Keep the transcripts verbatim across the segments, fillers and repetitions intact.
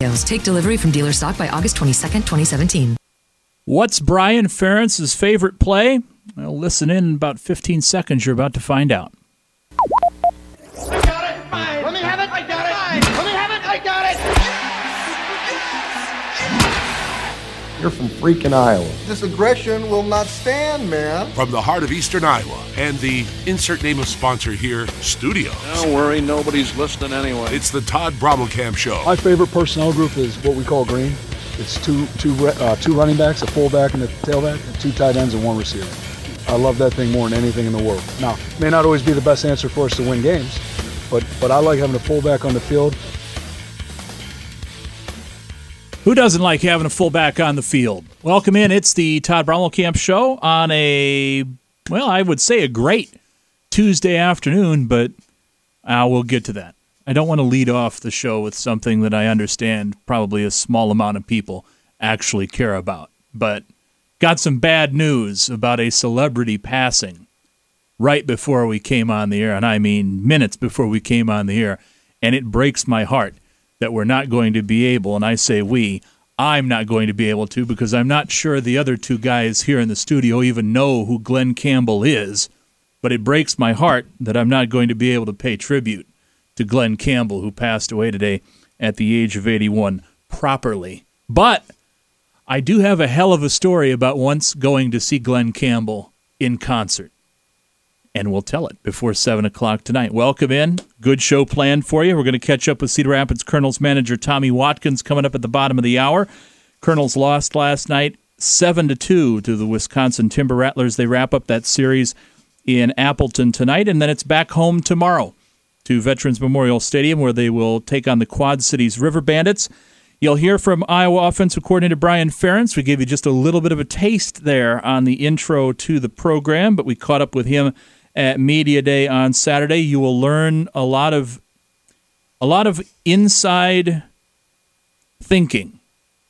details. Take delivery from dealer stock by August twenty-second, twenty seventeen. What's Brian Ferentz's favorite play? Well, listen in about fifteen seconds. You're about to find out. I got it. Fine. Let me have it. I got it. Fine. Let me have it. I got it. You're from freaking Iowa. This aggression will not stand, man. From the heart of Eastern Iowa and the insert name of sponsor here, Studios. Don't worry, nobody's listening anyway. It's the Todd Brommelkamp Show. My favorite personnel group is what we call green. It's two two uh, two running backs, a fullback and a tailback, and two tight ends and one receiver. I love that thing more than anything in the world. Now, it may not always be the best answer for us to win games, but but I like having a fullback on the field. Who doesn't like having a fullback on the field? Welcome in. It's the Todd Brommelkamp Show on a, well, I would say a great Tuesday afternoon, but uh, we'll get to that. I don't want to lead off the show with something that I understand probably a small amount of people actually care about. But got some bad news about a celebrity passing right before we came on the air, and I mean minutes before we came on the air, and it breaks my heart that we're not going to be able, and I say we, I'm not going to be able to because I'm not sure the other two guys here in the studio even know who Glenn Campbell is, but it breaks my heart that I'm not going to be able to pay tribute to Glenn Campbell, who passed away today at the age of eighty-one, properly. But I do have a hell of a story about once going to see Glenn Campbell in concert, and we'll tell it before seven o'clock tonight. Welcome in. Good show planned for you. We're going to catch up with Cedar Rapids Colonels manager Tommy Watkins coming up at the bottom of the hour. Colonels lost last night seven to two to the Wisconsin Timber Rattlers. They wrap up that series in Appleton tonight, and then it's back home tomorrow to Veterans Memorial Stadium, where they will take on the Quad Cities River Bandits. You'll hear from Iowa offensive coordinator Brian Ferentz. We gave you just a little bit of a taste there on the intro to the program, but we caught up with him at Media Day on Saturday. You will learn a lot of a lot of inside thinking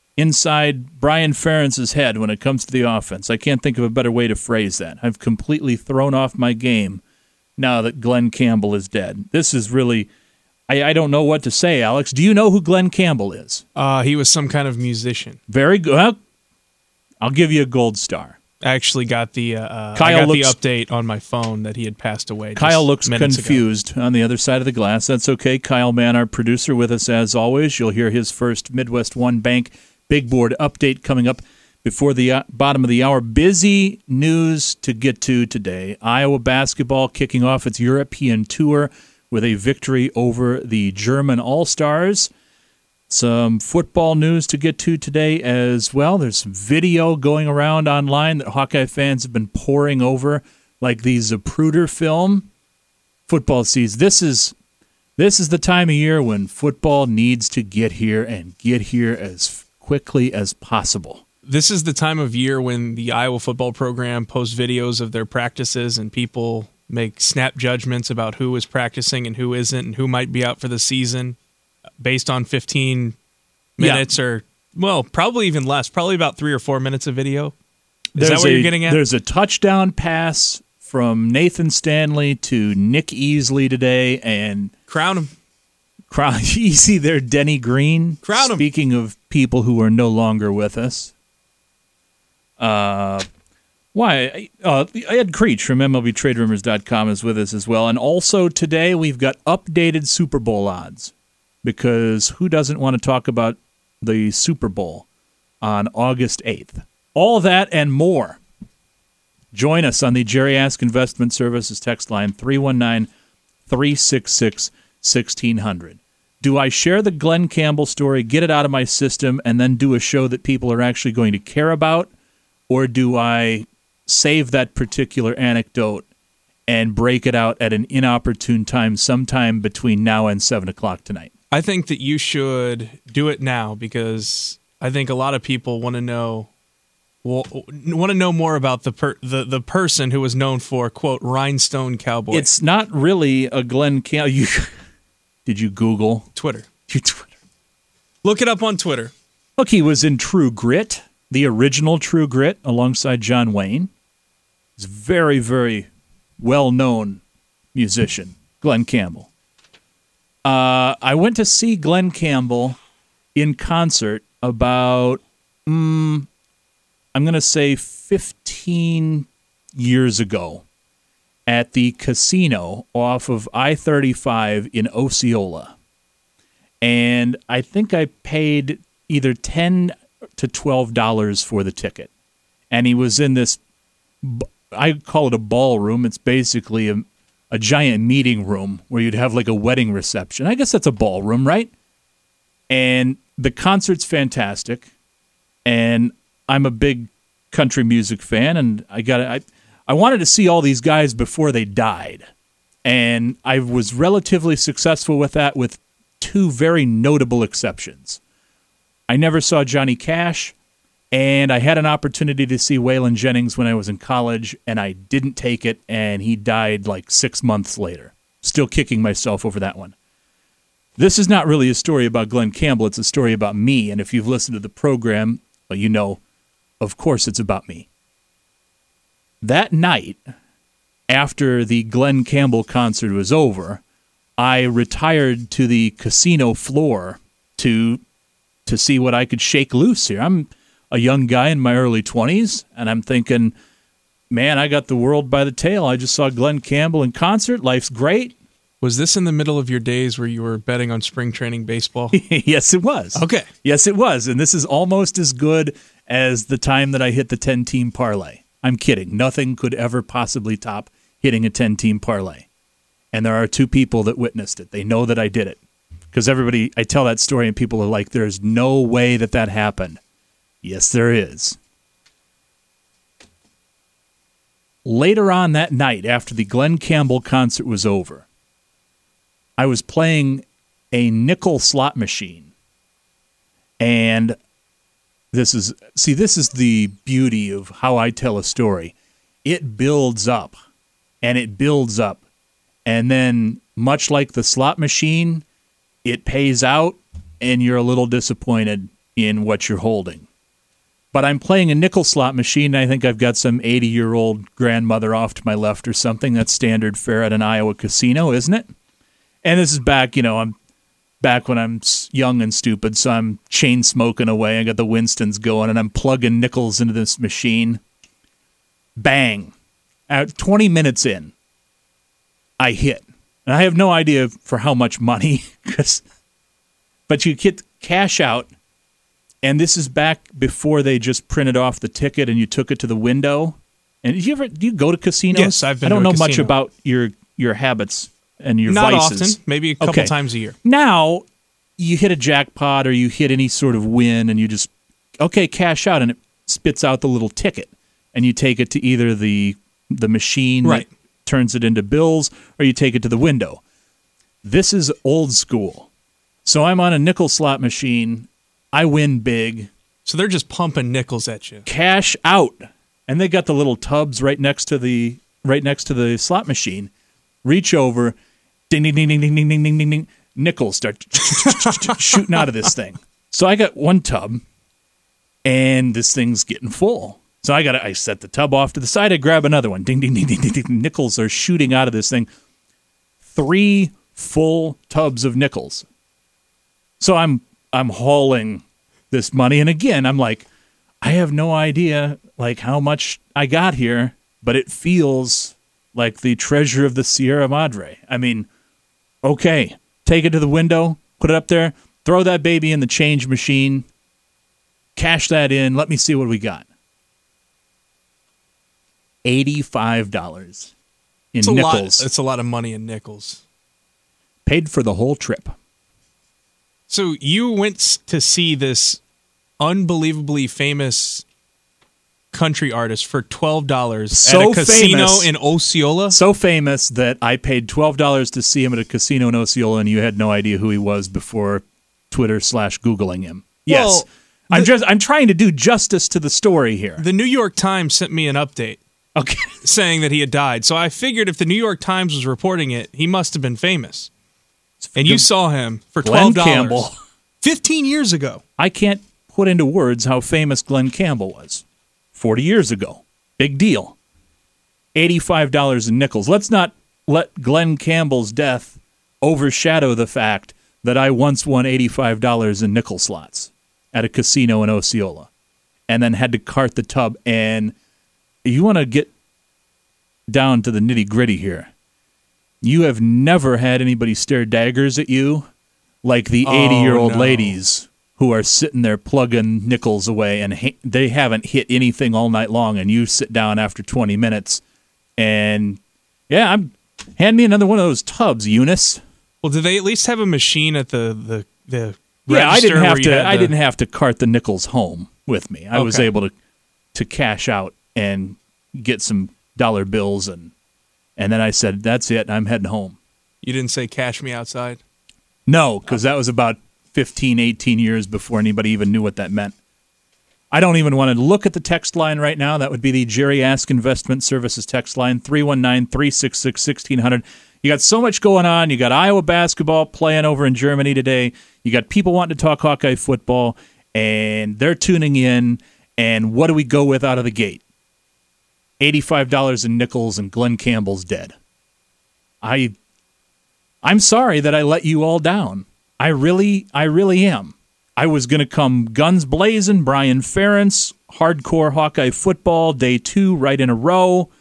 inside Brian Ferentz's head when it comes to the offense. I can't think of a better way to phrase that. I've completely thrown off my game now that Glenn Campbell is dead. This is really, I, I don't know what to say, Alex. Do you know who Glenn Campbell is? Uh, he was some kind of musician. Very good. Well, I'll give you a gold star. I actually got the uh, Kyle I got looks, the update on my phone that he had passed away. Kyle looks confused ago. on the other side of the glass. That's okay. Kyle Mann, our producer, with us as always. You'll hear his first Midwest One Bank Big Board update coming up before the uh, bottom of the hour. Busy news to get to today. Iowa basketball kicking off its European tour with a victory over the German All-Stars. Some football news to get to today as well. There's some video going around online that Hawkeye fans have been poring over, like the Zapruder film. Football season. This is this is the time of year when football needs to get here and get here as quickly as possible. This is the time of year when the Iowa football program posts videos of their practices and people make snap judgments about who is practicing and who isn't and who might be out for the season based on fifteen minutes yeah. or, well, probably even less, probably about three or four minutes of video. Is there's that what a, you're getting at? There's a touchdown pass from Nathan Stanley to Nick Easley today, and crown him. Crown, you see there, Denny Green. Crown him. Speaking of people who are no longer with us. Uh, why? Uh, Ed Creech from M L B Trade Rumors dot com is with us as well. And also today we've got updated Super Bowl odds, because who doesn't want to talk about the Super Bowl on August eighth? All that and more. Join us on the Jerry Ask Investment Services text line three one nine, three six six, one six zero zero. Do I share the Glenn Campbell story, get it out of my system, and then do a show that people are actually going to care about? Or do I save that particular anecdote and break it out at an inopportune time sometime between now and seven o'clock tonight? I think that you should do it now, because I think a lot of people want to know well, want to know more about the per, the the person who was known for, quote, rhinestone cowboy. It's not really a Glenn Campbell. You, did you Google? Twitter. You Twitter. Look it up on Twitter. Look, he was in True Grit, the original True Grit, alongside John Wayne. He's a very, very well-known musician, Glenn Campbell. Uh, I went to see Glenn Campbell in concert about, mm, I'm going to say fifteen years ago at the casino off of I thirty-five in Osceola. And I think I paid either ten to twelve dollars for the ticket. And he was in this, I call it a ballroom. It's basically a, a giant meeting room where you'd have like a wedding reception. I guess that's a ballroom, right? And the concert's fantastic. And I'm a big country music fan, and I got I I wanted to see all these guys before they died. And I was relatively successful with that with two very notable exceptions. I never saw Johnny Cash, and I had an opportunity to see Waylon Jennings when I was in college, and I didn't take it, and he died like six months later. Still kicking myself over that one. This is not really a story about Glenn Campbell. It's a story about me, and if you've listened to the program, well, you know, of course it's about me. That night, after the Glenn Campbell concert was over, I retired to the casino floor to to see what I could shake loose here. I'm a young guy in my early twenties, and I'm thinking, man, I got the world by the tail. I just saw Glenn Campbell in concert. Life's great. Was this in the middle of your days where you were betting on spring training baseball? Yes, it was. Okay. Yes, it was. And this is almost as good as the time that I hit the ten-team parlay. I'm kidding. Nothing could ever possibly top hitting a ten-team parlay. And there are two people that witnessed it. They know that I did it. Because everybody, I tell that story and people are like, there's no way that that happened. Yes, there is. Later on that night, after the Glenn Campbell concert was over, I was playing a nickel slot machine. And this is, see, this is the beauty of how I tell a story. It builds up, and it builds up. And then, much like the slot machine, it pays out, and you're a little disappointed in what you're holding. But I'm playing a nickel slot machine, and I think I've got some eighty-year-old grandmother off to my left or something. That's standard fare at an Iowa casino, isn't it? And this is back, you know, I'm back when I'm young and stupid, so I'm chain smoking away. I got the Winstons going, and I'm plugging nickels into this machine. Bang. At twenty minutes in, I hit. And I have no idea for how much money, cause, but you get cash out, and this is back before they just printed off the ticket and you took it to the window. And did you ever do you go to casinos? Yes, I've been I don't to a know much casino. about your your habits and your Not vices. often, maybe a couple Okay. times a year. Now, you hit a jackpot or you hit any sort of win and you just, okay, cash out, and it spits out the little ticket. And you take it to either the the machine Right. that turns it into bills, or you take it to the window. This is old school. So I'm on a nickel slot machine. I win big. So they're just pumping nickels at you. Cash out. And they got the little tubs right next to the right next to the slot machine. Reach over, ding ding ding ding ding ding ding ding ding ding. Nickels start shooting out of this thing. So I got one tub, and this thing's getting full. So I got I set the tub off to the side. I grab another one. Ding ding ding ding ding ding. Nickels are shooting out of this thing. Three full tubs of nickels. So I'm I'm hauling this money, and again I'm like, I have no idea like how much I got here, but it feels like the treasure of the Sierra Madre. I mean, okay, take it to the window, put it up there, throw that baby in the change machine, cash that in, let me see what we got. eighty-five dollars in It's a lot. nickels. It's a lot of money in nickels. Paid for the whole trip. So you went to see this unbelievably famous country artist for twelve dollars So at a casino famous. in Osceola? So famous that I paid twelve dollars to see him at a casino in Osceola, and you had no idea who he was before Twitter slash Googling him. Yes. Well, I'm the- just I'm trying to do justice to the story here. The New York Times sent me an update Okay. saying that he had died. So I figured if the New York Times was reporting it, he must have been famous. And you saw him for Glenn twelve dollars. Campbell. fifteen years ago. I can't put into words how famous Glenn Campbell was. forty years ago. Big deal. eighty-five dollars in nickels. Let's not let Glenn Campbell's death overshadow the fact that I once won eighty-five dollars in nickel slots at a casino in Osceola and then had to cart the tub. And you want to get down to the nitty-gritty here. You have never had anybody stare daggers at you like the eighty-year-old oh, no. ladies who are sitting there plugging nickels away, and ha- they haven't hit anything all night long, and you sit down after twenty minutes, and, yeah, I'm hand me another one of those tubs, Eunice. Well, do they at least have a machine at the the, the Yeah, I register didn't have where you to. had I the- didn't have to cart the nickels home with me. I was Okay. able to to cash out and get some dollar bills, and and then I said, "That's it. I'm heading home." You didn't say cash me outside? No, because that was about fifteen, eighteen years before anybody even knew what that meant. I don't even want to look at the text line right now. That would be the Jerry Ask Investment Services text line, three one nine, three six six, one six zero zero. You got so much going on. You got Iowa basketball playing over in Germany today. You got people wanting to talk Hawkeye football, and they're tuning in. And what do we go with out of the gate? eighty-five dollars in nickels, and Glenn Campbell's dead. I, I'm sorry that I let you all down. I really, I really am. I was going to come guns blazing, Brian Ferentz, hardcore Hawkeye football, day two, right in a row.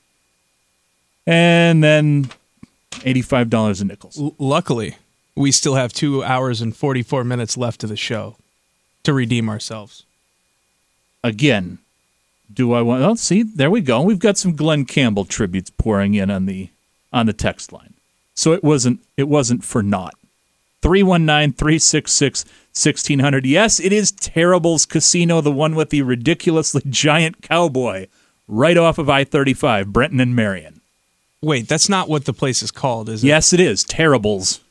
And then eighty-five dollars in nickels. L- luckily, we still have two hours and forty-four minutes left of the show to redeem ourselves. Again, do I want... Oh, see, there we go. We've got some Glenn Campbell tributes pouring in on the on the text line. So it wasn't it wasn't for naught. three one nine, three six six, one six zero zero. Yes, it is Terrible's Casino, the one with the ridiculously giant cowboy right off of I thirty-five, Brenton and Marion. Wait, that's not what the place is called, is it? Yes, it is. Terrible's.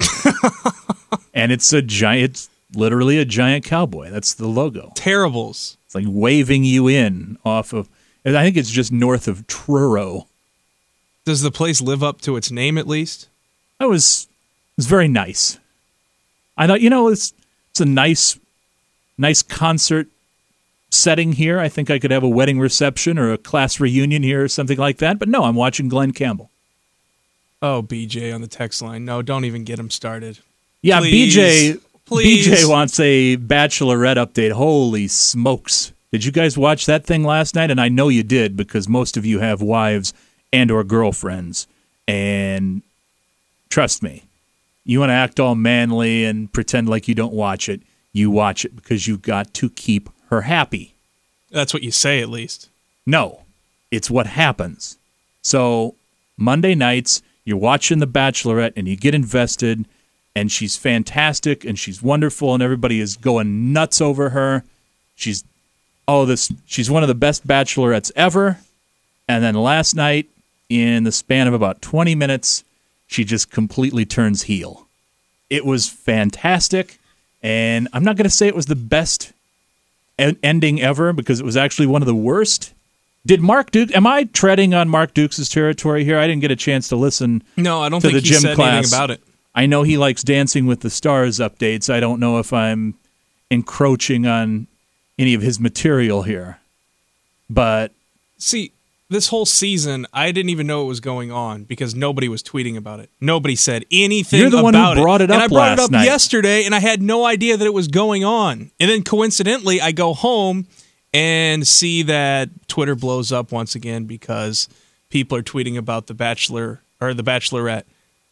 And it's a giant, it's literally a giant cowboy. That's the logo. Terribles. It's like waving you in off of, I think it's just north of Truro. Does the place live up to its name at least? That was, it was very nice. I thought, you know, it's it's a nice, nice concert setting here. I think I could have a wedding reception or a class reunion here or something like that. But no, I'm watching Glenn Campbell. Oh, B J on the text line. No, don't even get him started. Yeah, Please. B J. Please. B J wants a Bachelorette update. Holy smokes! Did you guys watch that thing last night? And I know you did because most of you have wives and or girlfriends. And trust me, you want to act all manly and pretend like you don't watch it. You watch it because you've got to keep her happy. That's what you say, at least. No, it's what happens. So Monday nights, you're watching The Bachelorette and you get invested, and she's fantastic and she's wonderful and everybody is going nuts over her. She's oh this she's one of the best bachelorettes ever. And then last night, in the span of about twenty minutes, she just completely turns heel. It was fantastic, and I'm not going to say it was the best en- ending ever because it was actually one of the worst. Did Mark Duke? Am I treading on Mark Dukes' territory here? I didn't get a chance to listen. No, I don't to think the he gym said class. anything about it. I know he likes Dancing with the Stars updates. I don't know if I'm encroaching on any of his material here, but See, this whole season, I didn't even know it was going on because nobody was tweeting about it. Nobody said anything You're the about one who brought it And up I brought it last up night. yesterday, and I had no idea that it was going on. And then coincidentally, I go home and see that Twitter blows up once again because people are tweeting about the Bachelor or the Bachelorette.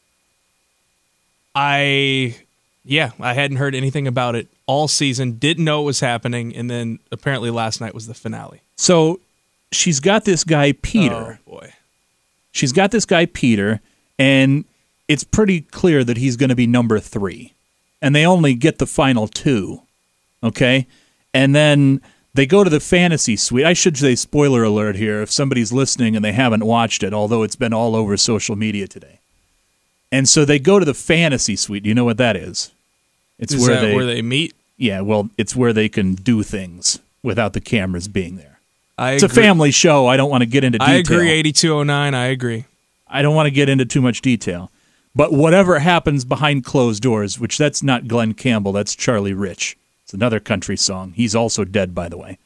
I, yeah, I hadn't heard anything about it all season, didn't know it was happening, and then apparently last night was the finale. so she's got this guy Peter. Oh, boy. She's got this guy Peter, and it's pretty clear that he's going to be number three. And they only get the final two, okay? And then they go to the fantasy suite. I should say spoiler alert here if somebody's listening and they haven't watched it, although it's been all over social media today. And so they go to the fantasy suite. Do you know what that is? It's Is where that they where they meet? Yeah, well, it's where they can do things without the cameras being there. I It's agree. a family show. I don't want to get into detail. I agree, eighty-two oh nine, I agree. I don't want to get into too much detail. But whatever happens behind closed doors, which that's not Glenn Campbell, that's Charlie Rich. It's another country song. He's also dead, by the way.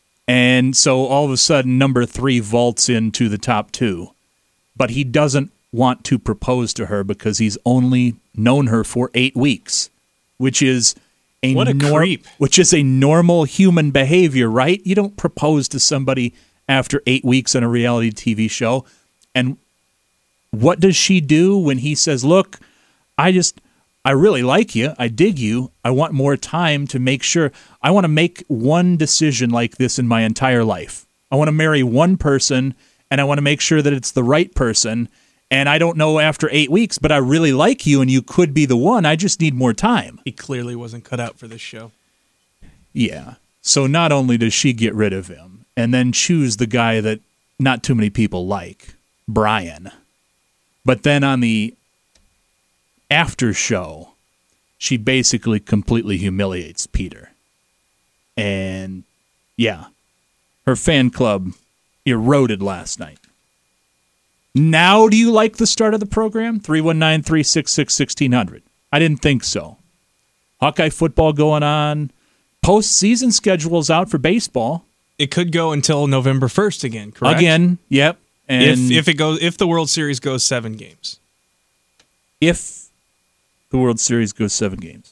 And so all of a sudden, number three vaults into the top two. But he doesn't want to propose to her because he's only known her for eight weeks, which is a what a nor- creep. which is a normal human behavior, right? You don't propose to somebody after eight weeks on a reality T V show. And what does she do when he says, look, I just, I really like you. I dig you. I want more time to make sure. I want to make one decision like this in my entire life. I want to marry one person, and I want to make sure that it's the right person. And I don't know after eight weeks, but I really like you, and you could be the one. I just need more time. He clearly wasn't cut out for this show. Yeah. So not only does she get rid of him, and then choose the guy that not too many people like, Brian, but then on the after show, she basically completely humiliates Peter. And, yeah, her fan club eroded last night. Now do you like the start of the program? three one nine, three six six, one six zero zero. I didn't think so. Hawkeye football going on. Postseason schedule's out for baseball. It could go until November first again, correct? Again, yep. And if if it goes if the World Series goes seven games. If the World Series goes seven games.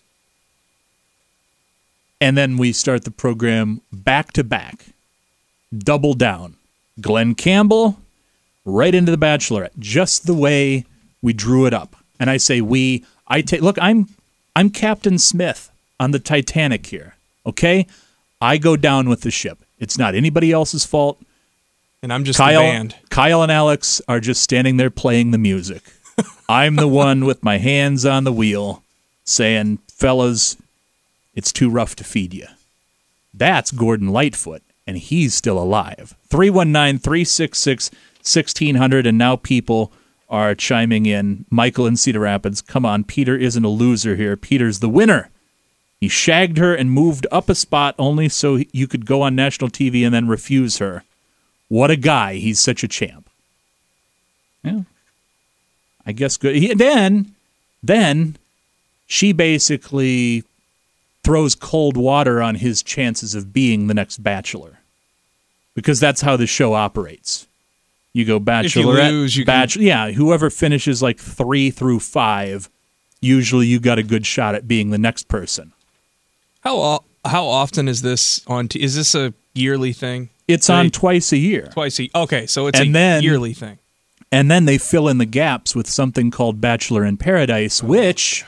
And then we start the program back to back. Double down. Glenn Campbell right into The Bachelorette, just the way we drew it up. And I say we, I take look, I'm I'm Captain Smith on the Titanic here. Okay? I go down with the ship. It's not anybody else's fault. And I'm just Kyle, the band. Kyle and Alex are just standing there playing the music. I'm the one with my hands on the wheel saying, fellas, it's too rough to feed you. That's Gordon Lightfoot, and he's still alive. three one nine, three six six, one six zero zero, and now people are chiming in. Michael in Cedar Rapids, come on, Peter isn't a loser here. Peter's the winner. He shagged her and moved up a spot only so you could go on national T V and then refuse her. What a guy. He's such a champ. Yeah. I guess good. He, then, then she basically throws cold water on his chances of being the next Bachelor. Because that's how the show operates. You go Bachelorette, if you lose, you Bachelor, can... yeah, whoever finishes like three through five, usually you got a good shot at being the next person. How how often is this on? T- is this a yearly thing? It's They- on twice a year. Twice a okay, so it's And a then- yearly thing. And then they fill in the gaps with something called Bachelor in Paradise, which,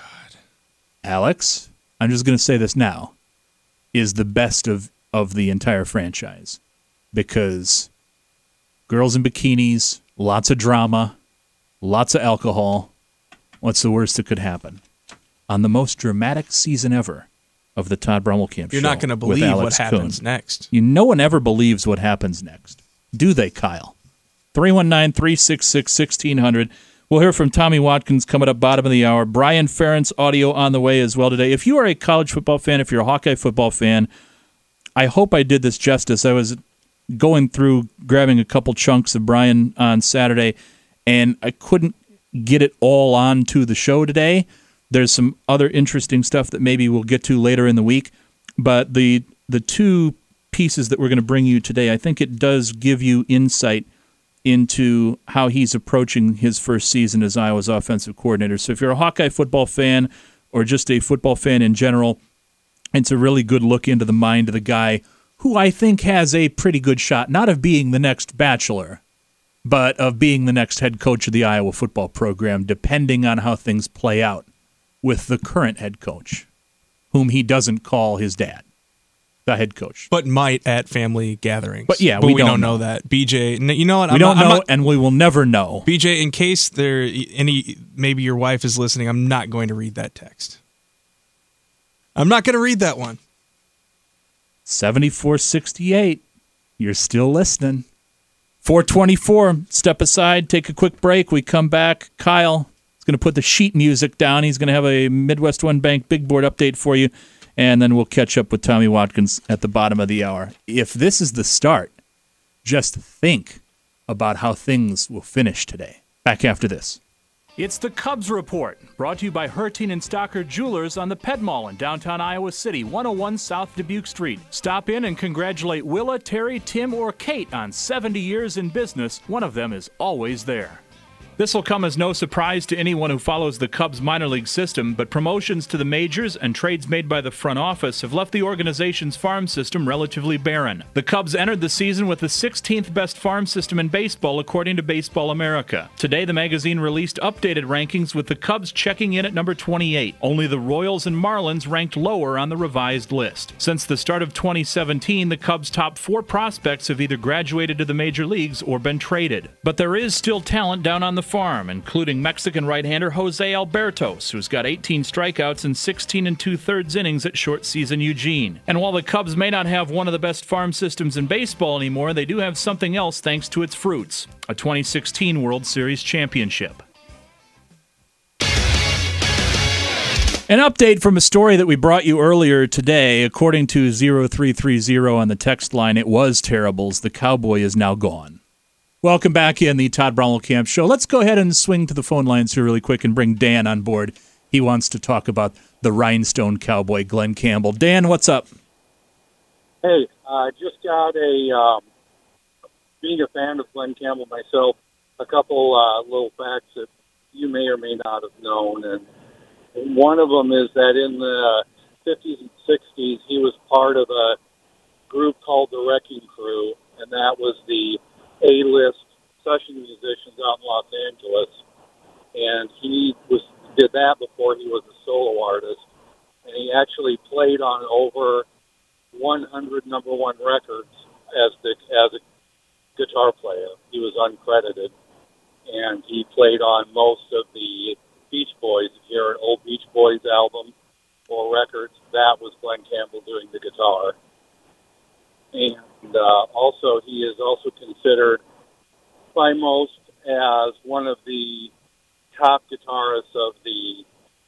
Alex, I'm just going to say this now, is the best of, of the entire franchise. Because girls in bikinis, lots of drama, lots of alcohol. What's the worst that could happen? On the most dramatic season ever of the Todd Brummelkamp Show. You're not going to with believe what Alex happens Kuhn. next. You, no one ever believes what happens next. Do they, Kyle? three one nine, three six six, one six zero zero. We'll hear from Tommy Watkins coming up bottom of the hour. Brian Ferentz audio on the way as well today. If you are a college football fan, if you're a Hawkeye football fan, I hope I did this justice. I was going through, grabbing a couple chunks of Brian on Saturday, and I couldn't get it all onto the show today. There's some other interesting stuff that maybe we'll get to later in the week. But the the two pieces that we're going to bring you today, I think it does give you insight into how he's approaching his first season as Iowa's offensive coordinator. So if you're a Hawkeye football fan or just a football fan in general, it's a really good look into the mind of the guy who I think has a pretty good shot, not of being the next Bachelor, but of being the next head coach of the Iowa football program, depending on how things play out with the current head coach, whom he doesn't call his dad. The head coach, but might at family gatherings. But yeah, but we, we don't, don't know. know that. B J, you know what? We I'm don't not, know, I'm not, and we will never know. B J, in case there any, maybe your wife is listening, I'm not going to read that text. I'm not going to read that one. seventy-four sixty-eight. You're still listening. four twenty-four. Step aside. Take a quick break. We come back. Kyle is going to put the sheet music down. He's going to have a Midwest One Bank big board update for you. And then we'll catch up with Tommy Watkins at the bottom of the hour. If this is the start, just think about how things will finish today. Back after this. It's the Cubs Report, brought to you by Hertine and Stocker Jewelers on the Ped Mall in downtown Iowa City, one oh one South Dubuque Street. Stop in and congratulate Willa, Terry, Tim, or Kate on seventy years in business. One of them is always there. This will come as no surprise to anyone who follows the Cubs minor league system, but promotions to the majors and trades made by the front office have left the organization's farm system relatively barren. The Cubs entered the season with the sixteenth best farm system in baseball, according to Baseball America. Today, the magazine released updated rankings with the Cubs checking in at number twenty-eight. Only the Royals and Marlins ranked lower on the revised list. Since the start of twenty seventeen, the Cubs' top four prospects have either graduated to the major leagues or been traded. But there is still talent down on the farm, including Mexican right-hander Jose Albertos, who's got eighteen strikeouts and sixteen and two-thirds innings at short season Eugene. And while the Cubs may not have one of the best farm systems in baseball anymore, they do have something else thanks to its fruits, a twenty sixteen World Series championship. An update from a story that we brought you earlier today. According to zero three three zero on the text line, it was Terribles. The Cowboy is now gone. Welcome back in the Todd Bromwell Camp Show. Let's go ahead and swing to the phone lines here really quick and bring Dan on board. He wants to talk about the Rhinestone Cowboy, Glenn Campbell. Dan, what's up? Hey, I uh, just got a, um, being a fan of Glenn Campbell myself, a couple uh, little facts that you may or may not have known. And one of them is that in the fifties and sixties, he was part of a group called the Wrecking Crew, and that was the A-list session musicians out in Los Angeles, and he was did that before he was a solo artist, and he actually played on over one hundred number one records as the as a guitar player. He was uncredited, and he played on most of the Beach Boys. If you hear an old Beach Boys album or records, that was Glenn Campbell doing the guitar. And uh, also, he is also considered by most as one of the top guitarists of the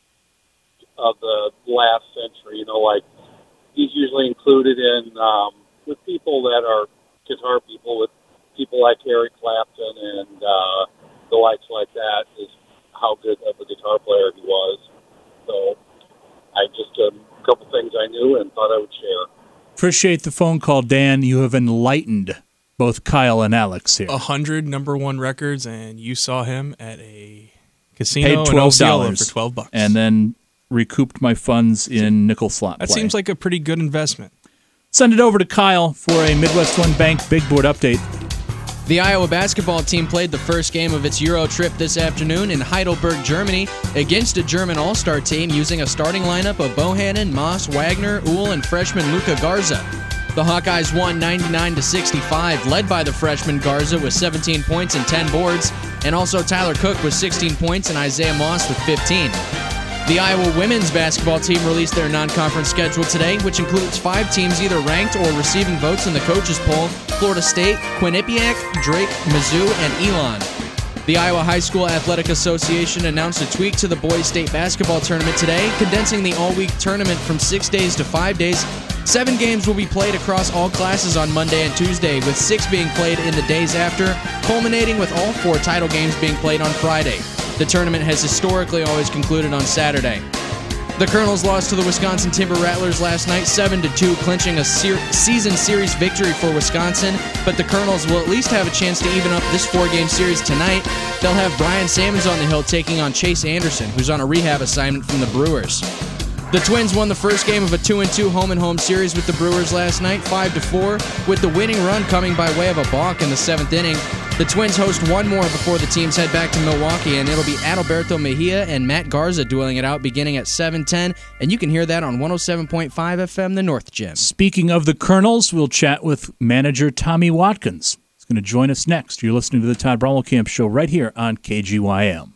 of the last century. You know, like he's usually included in um, with people that are guitar people, with people like Eric Clapton and uh, the likes like that. Is how good of a guitar player he was. So, I just um, a couple things I knew and thought I would share. Appreciate the phone call, Dan. You have enlightened both Kyle and Alex here. A hundred number one records, and you saw him at a casino Paid twelve in Osceola dollars for twelve bucks, and then recouped my funds in nickel slot That play. seems like a pretty good investment. Send it over to Kyle for a Midwest One Bank Big Board update. The Iowa basketball team played the first game of its Euro trip this afternoon in Heidelberg, Germany, against a German all-star team using a starting lineup of Bohannon, Moss, Wagner, Uhl, and freshman Luka Garza. The Hawkeyes won ninety-nine to sixty-five, led by the freshman Garza with seventeen points and ten boards, and also Tyler Cook with sixteen points and Isaiah Moss with fifteen. The Iowa women's basketball team released their non-conference schedule today, which includes five teams either ranked or receiving votes in the coaches poll: Florida State, Quinnipiac, Drake, Mizzou, and Elon. The Iowa High School Athletic Association announced a tweak to the boys' state basketball tournament today, condensing the all-week tournament from six days to five days. Seven games will be played across all classes on Monday and Tuesday, with six being played in the days after, culminating with all four title games being played on Friday. The tournament has historically always concluded on Saturday. The Colonels lost to the Wisconsin Timber Rattlers last night, seven to two, clinching a ser- season series victory for Wisconsin, but the Colonels will at least have a chance to even up this four-game series tonight. They'll have Brian Sammons on the hill taking on Chase Anderson, who's on a rehab assignment from the Brewers. The Twins won the first game of a two and two home-and-home series with the Brewers last night, five to four, with the winning run coming by way of a balk in the seventh inning. The Twins host one more before the teams head back to Milwaukee, and it'll be Adalberto Mejia and Matt Garza dueling it out beginning at seven ten, and you can hear that on one oh seven point five F M, The North Gym. Speaking of the Colonels, we'll chat with manager Tommy Watkins. He's going to join us next. You're listening to the Todd Bromwell Camp Show right here on K G Y M.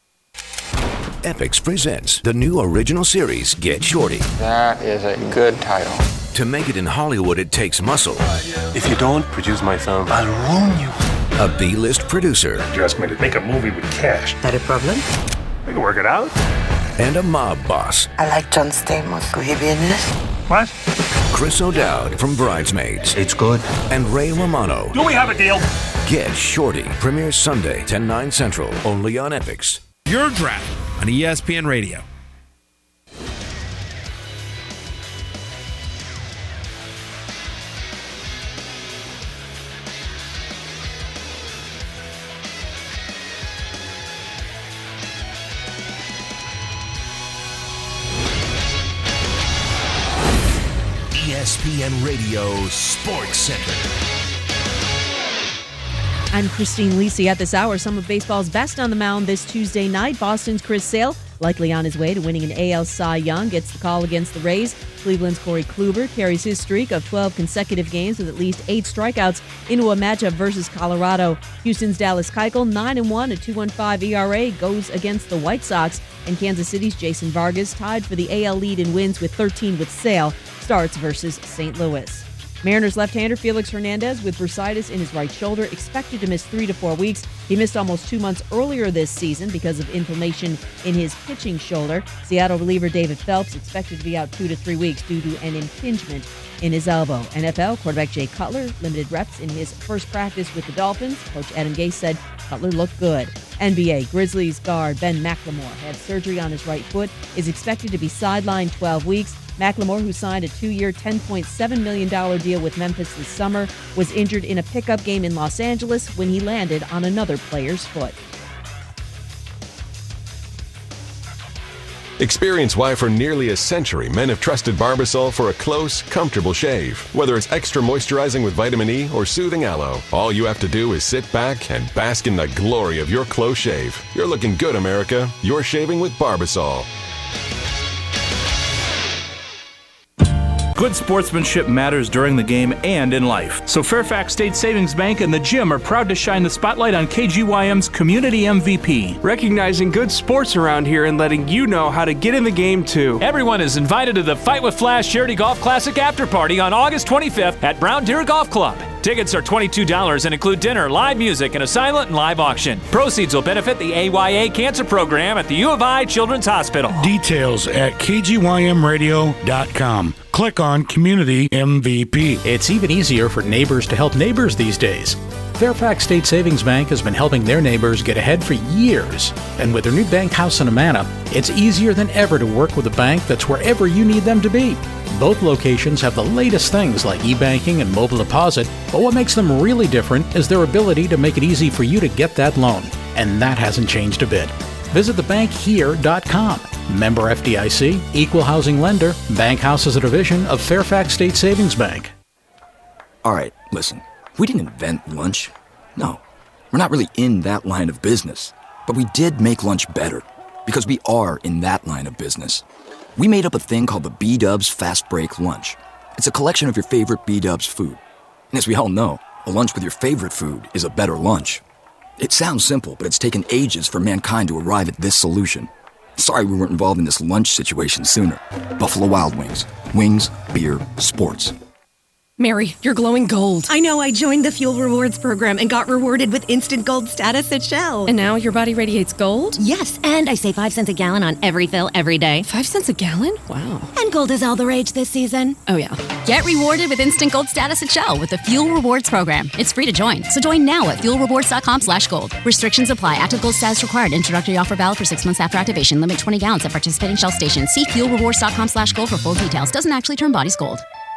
Epix presents the new original series, Get Shorty. That is a good title. To make it in Hollywood, it takes muscle. If you don't produce my film, I'll ruin you. A B-list producer. You asked me to make a movie with cash. That a problem? We can work it out. And a mob boss. I like John Stamos. Could he be in this? What? Chris O'Dowd from Bridesmaids. It's good. And Ray Romano. Do we have a deal? Get Shorty. Premieres Sunday, ten, nine Central. Only on Epix. Your Draft on E S P N Radio. P N Radio Sports Center. I'm Christine Lisi. At this hour, some of baseball's best on the mound this Tuesday night. Boston's Chris Sale, likely on his way to winning an A L Cy Young, gets the call against the Rays. Cleveland's Corey Kluber carries his streak of twelve consecutive games with at least eight strikeouts into a matchup versus Colorado. Houston's Dallas Keuchel, nine and one, a two point one five E R A, goes against the White Sox. And Kansas City's Jason Vargas, tied for the A L lead in wins with thirteen with Sale, starts versus Saint Louis. Mariners left-hander Felix Hernandez with bursitis in his right shoulder, expected to miss three to four weeks. He missed almost two months earlier this season because of inflammation in his pitching shoulder. Seattle reliever David Phelps expected to be out two to three weeks due to an impingement in his elbow. N F L quarterback Jay Cutler limited reps in his first practice with the Dolphins. Coach Adam Gase said Cutler looked good. N B A Grizzlies guard Ben McLemore had surgery on his right foot, is expected to be sidelined twelve weeks. McLemore, who signed a two-year, ten point seven million dollars deal with Memphis this summer, was injured in a pickup game in Los Angeles when he landed on another player's foot. Experience why for nearly a century men have trusted Barbasol for a close, comfortable shave. Whether it's extra moisturizing with vitamin E or soothing aloe, all you have to do is sit back and bask in the glory of your close shave. You're looking good, America. You're shaving with Barbasol. Good sportsmanship matters during the game and in life. So Fairfax State Savings Bank and the Gym are proud to shine the spotlight on K G Y M's Community M V P. Recognizing good sports around here and letting you know how to get in the game too. Everyone is invited to the Fight with Flash Charity Golf Classic After Party on August twenty-fifth at Brown Deer Golf Club. Tickets are twenty-two dollars and include dinner, live music, and a silent and live auction. Proceeds will benefit the A Y A Cancer Program at the U of I Children's Hospital. Details at K G Y M radio dot com. Click on Community M V P. It's even easier for neighbors to help neighbors these days. Fairfax State Savings Bank has been helping their neighbors get ahead for years. And with their new bank house in Amana, it's easier than ever to work with a bank that's wherever you need them to be. Both locations have the latest things like e-banking and mobile deposit, but what makes them really different is their ability to make it easy for you to get that loan. And that hasn't changed a bit. Visit the bank here dot com. Member F D I C, Equal Housing Lender, Bank House is a division of Fairfax State Savings Bank. All right, listen. We didn't invent lunch. No, we're not really in that line of business. But we did make lunch better, because we are in that line of business. We made up a thing called the B-Dubs Fast Break Lunch. It's a collection of your favorite B-Dubs food. And as we all know, a lunch with your favorite food is a better lunch. It sounds simple, but it's taken ages for mankind to arrive at this solution. Sorry we weren't involved in this lunch situation sooner. Buffalo Wild Wings. Wings, beer, sports. Mary, you're glowing gold. I know. I joined the Fuel Rewards program and got rewarded with instant gold status at Shell. And now your body radiates gold? Yes, and I save five cents a gallon on every fill every day. Five cents a gallon? Wow. And gold is all the rage this season. Oh, yeah. Get rewarded with instant gold status at Shell with the Fuel Rewards program. It's free to join, so join now at fuel rewards dot com slash gold. Restrictions apply. Active gold status required. Introductory offer valid for six months after activation. Limit twenty gallons at participating Shell stations. See fuel rewards dot com slash gold for full details. Doesn't actually turn bodies gold.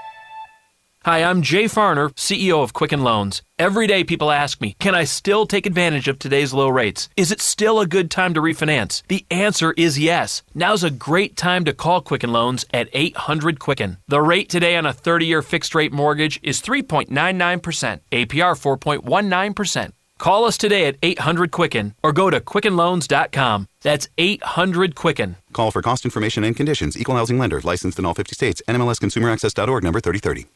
Hi, I'm Jay Farner, C E O of Quicken Loans. Every day people ask me, can I still take advantage of today's low rates? Is it still a good time to refinance? The answer is yes. Now's a great time to call Quicken Loans at eight hundred Quicken. The rate today on a thirty-year fixed-rate mortgage is three point nine nine percent, A P R four point one nine percent. Call us today at eight hundred Quicken or go to quicken loans dot com. That's eight hundred Quicken. Call for cost information and conditions. Equal housing lender. Licensed in all fifty states. N M L S Consumer Access dot org number thirty thirty.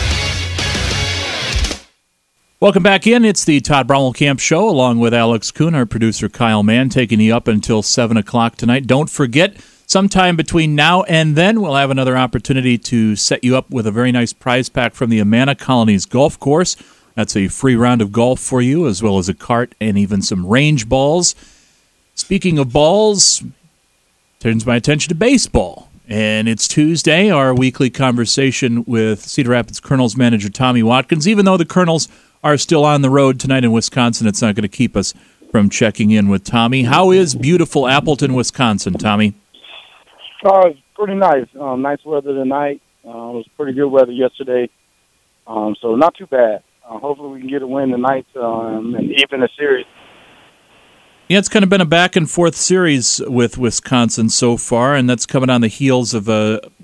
Welcome back in. It's the Todd Bromwell Camp Show, along with Alex Kuhn, our producer Kyle Mann, taking you up until seven o'clock tonight. Don't forget, sometime between now and then, we'll have another opportunity to set you up with a very nice prize pack from the Amana Colonies Golf Course. That's a free round of golf for you, as well as a cart and even some range balls. Speaking of balls, turns my attention to baseball. And it's Tuesday, our weekly conversation with Cedar Rapids Colonels manager Tommy Watkins. Even though the Colonels are still on the road tonight in Wisconsin, it's not going to keep us from checking in with Tommy. How is beautiful Appleton, Wisconsin, Tommy? Uh, it's pretty nice. Um, nice weather tonight. Uh, it was pretty good weather yesterday, um, so not too bad. Uh, hopefully we can get a win tonight um, and even the series. Yeah, it's kind of been a back-and-forth series with Wisconsin so far, and that's coming on the heels of a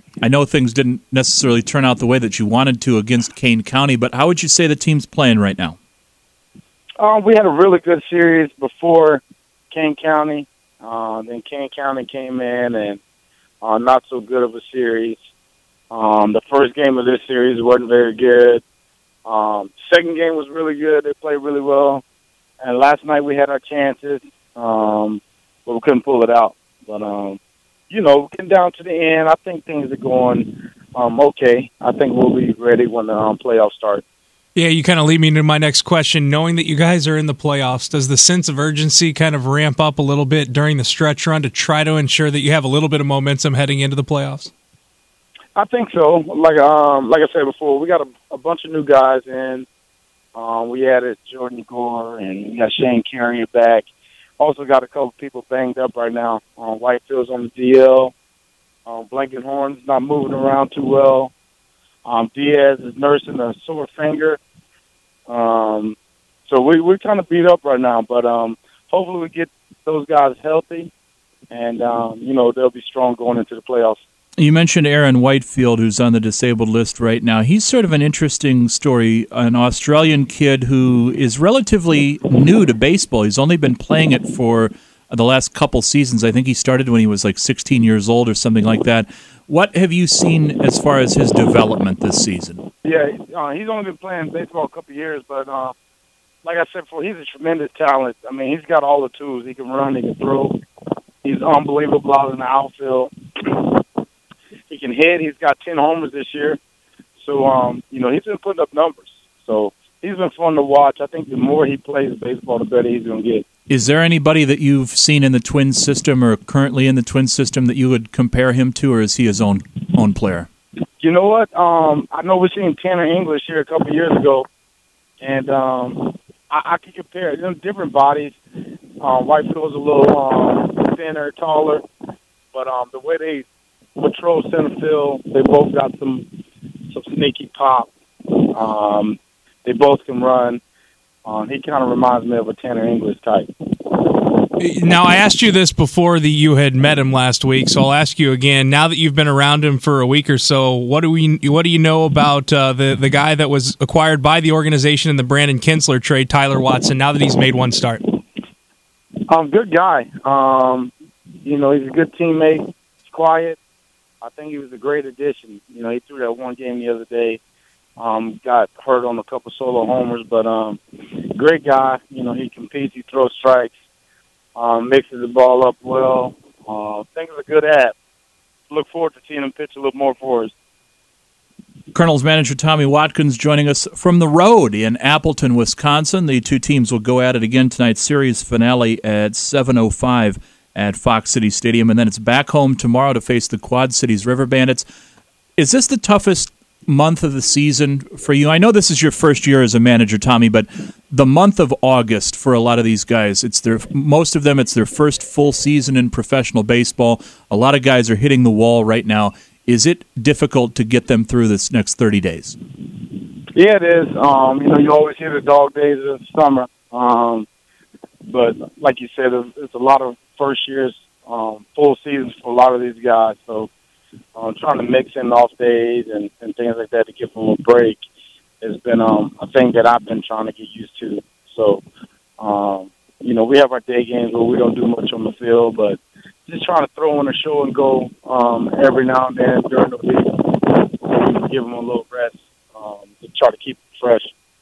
I know things didn't necessarily turn out the way that you wanted to against Kane County, but how would you say the team's playing right now? Um, we had a really good series before Kane County. Uh, then Kane County came in and uh, not so good of a series. Um, the first game of this series wasn't very good. Um, second game was really good. They played really well. And last night we had our chances, um, but we couldn't pull it out. But, um, you know, getting down to the end, I think things are going um, okay. I think we'll be ready when the um, playoffs start. Yeah, you kind of lead me into my next question. Knowing that you guys are in the playoffs, does the sense of urgency kind of ramp up a little bit during the stretch run to try to ensure that you have a little bit of momentum heading into the playoffs? I think so. Like um, like I said before, we got a, a bunch of new guys in. Um, we added Jordan Gore, and we got Shane Carrier back. Also got a couple people banged up right now. Um, Whitefield's on the D L. Um, Blankenhorn's not moving around too well. Um, Diaz is nursing a sore finger. Um, so we, we're kind of beat up right now, but um, hopefully we get those guys healthy, and, um, you know, they'll be strong going into the playoffs. You mentioned Aaron Whitefield, who's on the disabled list right now. He's sort of an interesting story, an Australian kid who is relatively new to baseball. He's only been playing it for the last couple seasons. I think he started when he was like sixteen years old or something like that. What have you seen as far as his development this season? Yeah, uh, he's only been playing baseball a couple of years, but uh, like I said before, he's a tremendous talent. I mean, he's got all the tools. He can run, he can throw. He's unbelievable out in the outfield. He can hit. He's got ten homers this year. So, um, you know, he's been putting up numbers. So he's been fun to watch. I think the more he plays baseball, the better he's going to get. Is there anybody that you've seen in the Twins system or currently in the Twins system that you would compare him to, or is he his own own player? You know what? Um, I know we've seen Tanner English here a couple of years ago, and um, I, I can compare. You know, different bodies. Um, Whitefield's a little um, thinner, taller, but um, the way they patrol center field, they both got some some sneaky pop. Um, they both can run. Um, he kind of reminds me of a Tanner English type. Now, I asked you this before that you had met him last week, so I'll ask you again. Now that you've been around him for a week or so, what do we what do you know about uh, the the guy that was acquired by the organization in the Brandon Kinsler trade, Tyler Watson? Now that he's made one start, um, good guy. Um, you know, he's a good teammate. He's quiet. I think he was a great addition. You know, he threw that one game the other day. Um, got hurt on a couple solo homers, but um, great guy. You know, he competes. He throws strikes. Um, mixes the ball up well. Uh, I think it's a good app. Look forward to seeing him pitch a little more for us. Colonel's manager Tommy Watkins joining us from the road in Appleton, Wisconsin. The two teams will go at it again tonight. Series finale at seven oh five at Fox City Stadium, and then it's back home tomorrow to face the Quad Cities River Bandits. Is this the toughest month of the season for you? I know this is your first year as a manager, Tommy, but the month of August for a lot of these guys, it's their most of them, it's their first full season in professional baseball. A lot of guys are hitting the wall right now. Is it difficult to get them through this next thirty days? Yeah, it is. Um, you know, you always hear the dog days of the summer. Um, but like you said, it's, it's a lot of first years, um, full seasons for a lot of these guys. So um, trying to mix in off days and, and things like that to give them a break has been um, a thing that I've been trying to get used to. So, um, you know, we have our day games where we don't do much on the field, but just trying to throw in a show and go um, every now and then during the week, give them a little rest um, to try to keep them fresh.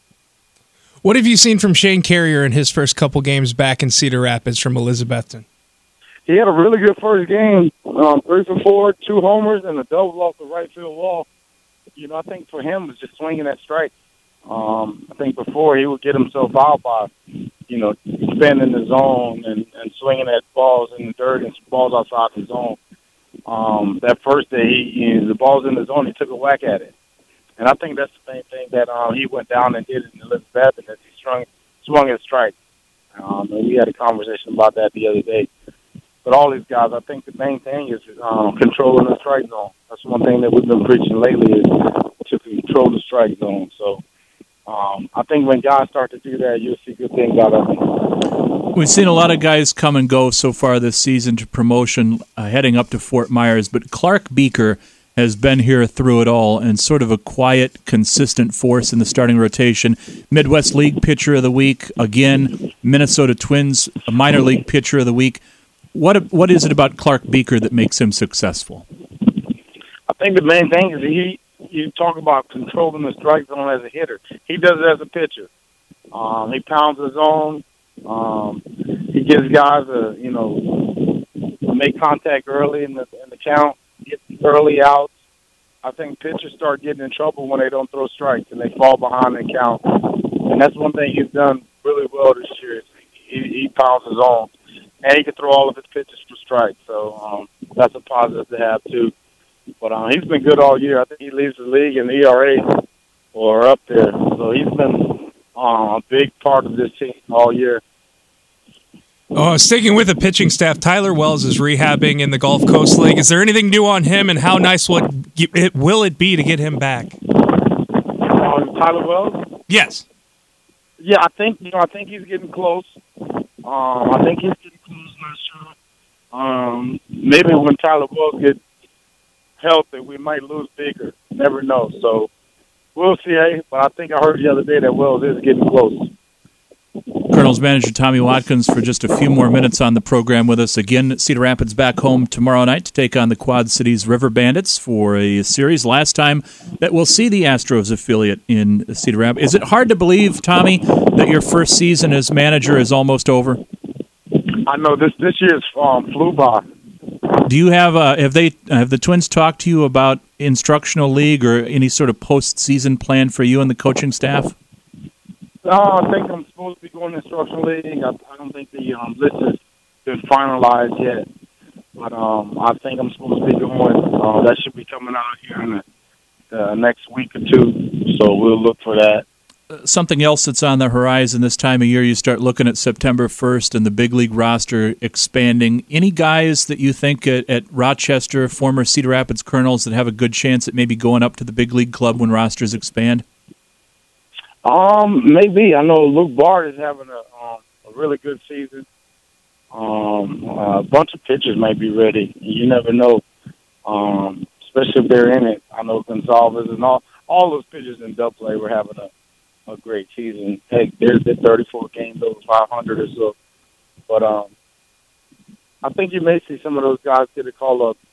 What have you seen from Shane Carrier in his first couple games back in Cedar Rapids from Elizabethton? He had a really good first game, um, three for four, two homers, and a double off the right field wall. You know, I think for him it was just swinging that strike. Um, I think before he would get himself out by, you know, spinning the zone and, and swinging at balls in the dirt and balls outside the zone. Um, that first day, he, you know, the ball's in the zone, he took a whack at it. And I think that's the same thing that um, he went down and did in Elizabeth, and that he strung, swung his strike. Um, and we had a conversation about that the other day. But all these guys, I think the main thing is um, controlling the strike zone. That's one thing that we've been preaching lately is to control the strike zone. So um, I think when guys start to do that, you'll see good things out of them. We've seen a lot of guys come and go so far this season to promotion uh, heading up to Fort Myers, but Clark Beaker has been here through it all and sort of a quiet, consistent force in the starting rotation. Midwest League Pitcher of the Week, again, Minnesota Twins Minor League Pitcher of the Week. What what is it about Clark Beaker that makes him successful? I think the main thing is he, you talk about controlling the strike zone as a hitter. He does it as a pitcher. Um, he pounds the zone. Um, he gives guys a, you know, make contact early in the in the count, get early outs. I think pitchers start getting in trouble when they don't throw strikes and they fall behind the count. And that's one thing he's done really well this year. He, he pounds his own, and he can throw all of his pitches for strikes. So um, that's a positive to have too. But um, he's been good all year. I think he leads the league in E R A or up there. So he's been uh, a big part of this team all year. Oh, sticking with the pitching staff, Tyler Wells is rehabbing in the Gulf Coast League. Is there anything new on him, and how nice will it, it, will it be to get him back? Uh, Tyler Wells? Yes. Yeah, I think you know. I think he's getting close. Um, I think he's getting close. Not sure. Um, maybe when Tyler Wells gets healthy, we might lose Beaker. Never know. So we'll see. Hey, but I think I heard the other day that Wells is getting close. Colonels manager Tommy Watkins for just a few more minutes on the program with us. Again, Cedar Rapids back home tomorrow night to take on the Quad Cities River Bandits for a series. Last time that we'll see the Astros affiliate in Cedar Rapids. Is it hard to believe, Tommy, that your first season as manager is almost over? I know this this year's um, flew by. Do you have uh, have they have the Twins talked to you about instructional league or any sort of postseason plan for you and the coaching staff? No, I think I'm supposed to be going to instructional league. I, I don't think the um, list has been finalized yet, but um, I think I'm supposed to be going. Uh, that should be coming out here in the uh, next week or two, so we'll look for that. Uh, something else that's on the horizon this time of year, you start looking at September first and the big league roster expanding. Any guys that you think at, at Rochester, former Cedar Rapids Colonels, that have a good chance at maybe going up to the big league club when rosters expand? Um, maybe. I know Luke Bart is having a, um, a really good season. Um, uh, a bunch of pitchers may be ready. You never know, um, especially if they're in it. I know Gonzalez and all all those pitchers in Double A were having a, a great season. Hey, there's the thirty-four games over five hundred or so. But um, I think you may see some of those guys get a call up.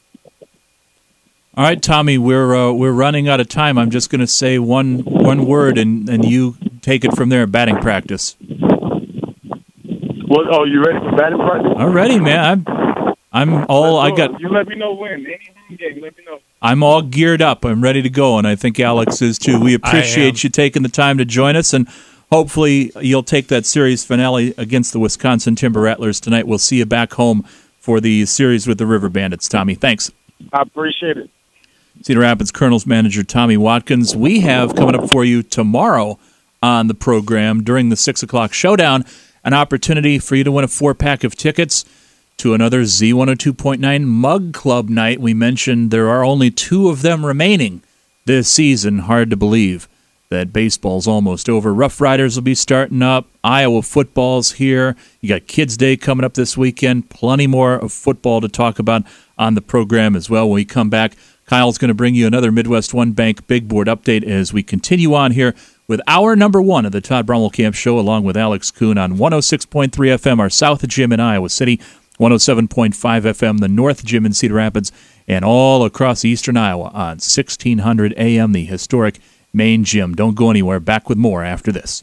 All right, Tommy, we're uh, we're running out of time. I'm just going to say one one word, and, and you take it from there. Batting practice. Well, oh, you ready for batting practice? I'm ready, man. I'm I'm all I got. You let me know when. Any home game, let me know. I'm all geared up. I'm ready to go, and I think Alex is too. We appreciate you taking the time to join us, and hopefully you'll take that series finale against the Wisconsin Timber Rattlers tonight. We'll see you back home for the series with the River Bandits. Tommy, thanks. I appreciate it. Cedar Rapids Colonels manager Tommy Watkins. We have coming up for you tomorrow on the program during the six o'clock showdown an opportunity for you to win a four-pack of tickets to another Z one oh two point nine Mug Club night. We mentioned there are only two of them remaining this season. Hard to believe that baseball's almost over. Rough Riders will be starting up. Iowa football's here. You got Kids Day coming up this weekend. Plenty more of football to talk about on the program as well when we come back. Kyle's going to bring you another Midwest One Bank Big Board update as we continue on here with our number one of the Todd Bromwell Camp Show, along with Alex Kuhn on one oh six point three F M, our South Gym in Iowa City, one oh seven point five F M, the North Gym in Cedar Rapids, and all across eastern Iowa on sixteen hundred A M, the historic main gym. Don't go anywhere. Back with more after this.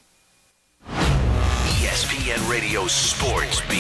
E S P N Radio Sports Beat.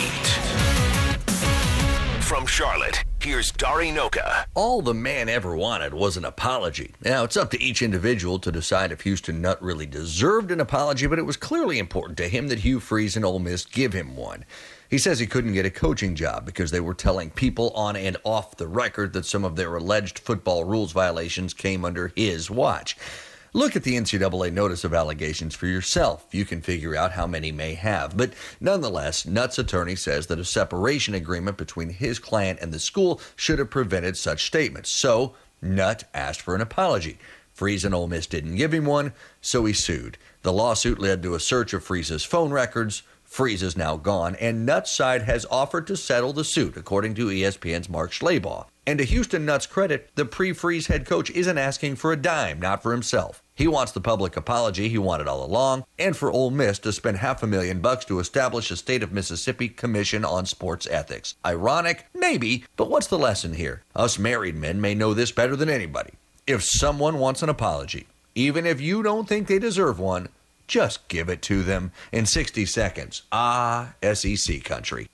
From Charlotte, here's Dari Noka. All the man ever wanted was an apology. Now, it's up to each individual to decide if Houston Nutt really deserved an apology, but it was clearly important to him that Hugh Freeze and Ole Miss give him one. He says he couldn't get a coaching job because they were telling people on and off the record that some of their alleged football rules violations came under his watch. Look at the N C double A notice of allegations for yourself. You can figure out how many may have. But nonetheless, Nutt's attorney says that a separation agreement between his client and the school should have prevented such statements. So Nutt asked for an apology. Freeze and Ole Miss didn't give him one, so he sued. The lawsuit led to a search of Freeze's phone records, Freeze is now gone, and Nuts' side has offered to settle the suit, according to E S P N's Mark Schlabach. And to Houston Nuts' credit, the pre-Freeze head coach isn't asking for a dime, not for himself. He wants the public apology he wanted all along, and for Ole Miss to spend half a million bucks to establish a state of Mississippi commission on sports ethics. Ironic? Maybe, but what's the lesson here? Us married men may know this better than anybody. If someone wants an apology, even if you don't think they deserve one, just give it to them in sixty seconds. Ah, S E C country.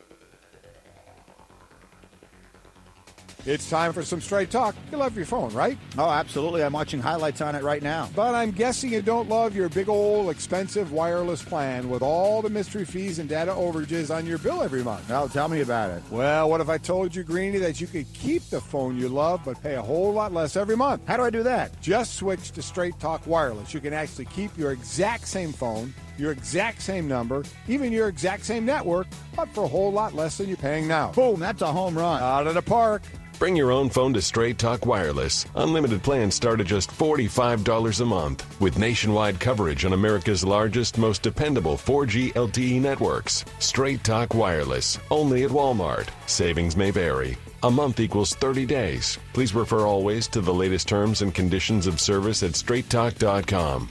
It's time for some straight talk. You love your phone, right? Oh, absolutely. I'm watching highlights on it right now. But I'm guessing you don't love your big old expensive wireless plan with all the mystery fees and data overages on your bill every month. Oh, tell me about it. Well, what if I told you, Greenie, that you could keep the phone you love but pay a whole lot less every month? How do I do that? Just switch to Straight Talk Wireless. You can actually keep your exact same phone, your exact same number, even your exact same network, but for a whole lot less than you're paying now. Boom, that's a home run. Out of the park. Bring your own phone to Straight Talk Wireless. Unlimited plans start at just forty-five dollars a month with nationwide coverage on America's largest, most dependable four G L T E networks. Straight Talk Wireless, only at Walmart. Savings may vary. A month equals thirty days. Please refer always to the latest terms and conditions of service at straight talk dot com.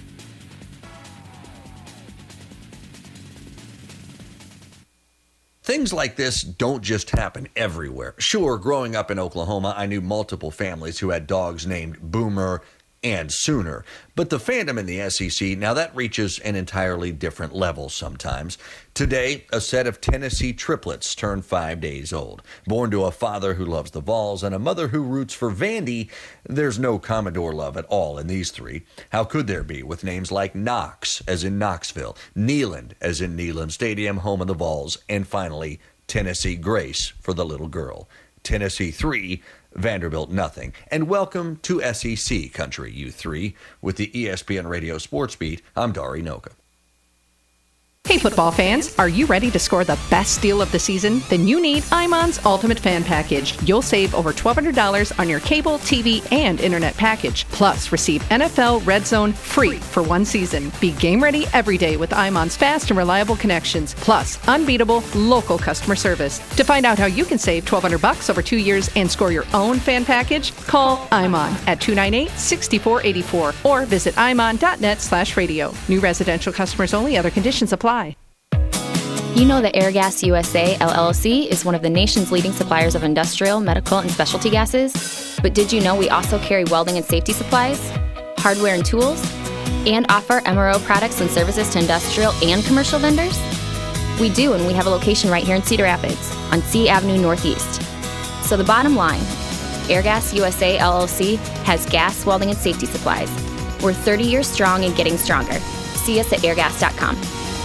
Things like this don't just happen everywhere. Sure, growing up in Oklahoma, I knew multiple families who had dogs named Boomer and Sooner. But the fandom in the S E C, now that reaches an entirely different level sometimes. Today, a set of Tennessee triplets turned five days old. Born to a father who loves the Vols and a mother who roots for Vandy, there's no Commodore love at all in these three. How could there be with names like Knox, as in Knoxville, Neyland, as in Neyland Stadium, home of the Vols, and finally, Tennessee Grace for the little girl. Tennessee three, Vanderbilt nothing. And welcome to S E C Country, you three. With the E S P N Radio Sports Beat, I'm Dari Noka. Hey football fans, are you ready to score the best deal of the season? Then you need Imon's Ultimate Fan Package. You'll save over twelve hundred dollars on your cable, T V, and internet package. Plus, receive N F L Red Zone free for one season. Be game ready every day with Imon's fast and reliable connections. Plus, unbeatable local customer service. To find out how you can save twelve hundred bucks over two years and score your own fan package, call Imon at two nine eight, six four eight four or visit imon.net slash radio. New residential customers only. Other conditions apply. You know that Airgas U S A, L L C, is one of the nation's leading suppliers of industrial, medical, and specialty gases. But did you know we also carry welding and safety supplies, hardware and tools, and offer M R O products and services to industrial and commercial vendors? We do, and we have a location right here in Cedar Rapids on C Avenue Northeast. So the bottom line, Airgas U S A, L L C has gas, welding, and safety supplies. We're thirty years strong and getting stronger. See us at airgas dot com.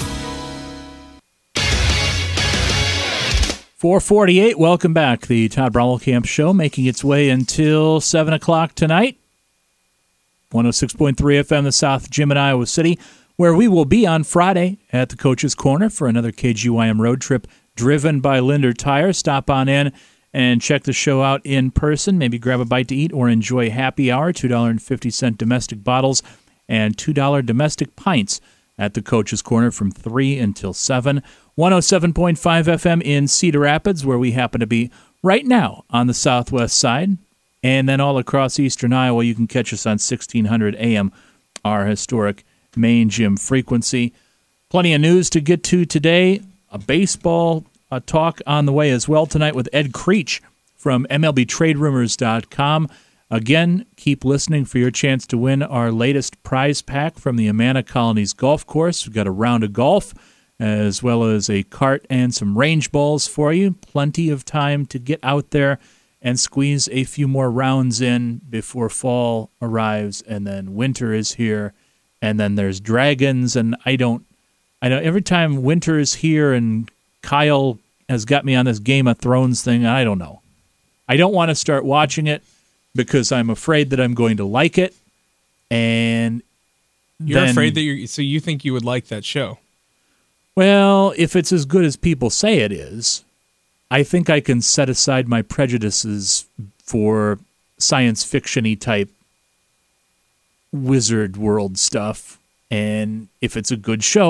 four forty-eight, welcome back. The Todd Brommelkamp Show making its way until seven o'clock tonight. one oh six point three F M, the South Gym in Iowa City, where we will be on Friday at the Coach's Corner for another K G Y M road trip driven by Linder Tire. Stop on in and check the show out in person. Maybe grab a bite to eat or enjoy happy hour, two dollars and fifty cents domestic bottles and two dollars domestic pints at the Coach's Corner from three until seven. one oh seven point five F M in Cedar Rapids, where we happen to be right now on the southwest side. And then all across eastern Iowa, you can catch us on sixteen hundred A M, our historic main gym frequency. Plenty of news to get to today. A baseball a talk on the way as well tonight with Ed Creech from M L B Trade Rumors dot com. Again, keep listening for your chance to win our latest prize pack from the Amana Colonies Golf Course. We've got a round of golf, as well as a cart and some range balls for you. Plenty of time to get out there and squeeze a few more rounds in before fall arrives, and then winter is here, and then there's dragons, and I don't, I know every time winter is here and Kyle has got me on this Game of Thrones thing, I don't know. I don't want to start watching it because I'm afraid that I'm going to like it, and You're then, afraid that you're, so you think you would like that show? Well, if it's as good as people say it is, I think I can set aside my prejudices for science fiction-y type wizard world stuff. And if it's a good show, I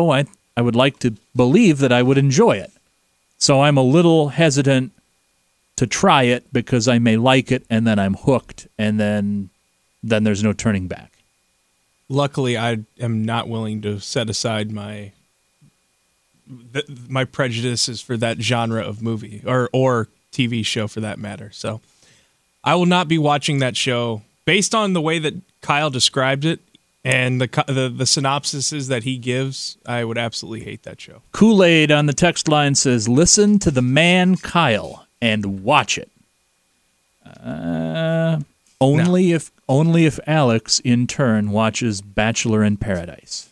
I would like to believe that I would enjoy it. So I'm a little hesitant to try it because I may like it and then I'm hooked and then then there's no turning back. Luckily, I am not willing to set aside my th- my prejudices for that genre of movie or or T V show for that matter. So I will not be watching that show based on the way that Kyle described it and the the, the synopsises that he gives. I would absolutely hate that show. Kool-Aid on the text line says, "Listen to the man Kyle and watch it." Uh, only no. if only if Alex in turn watches Bachelor in Paradise.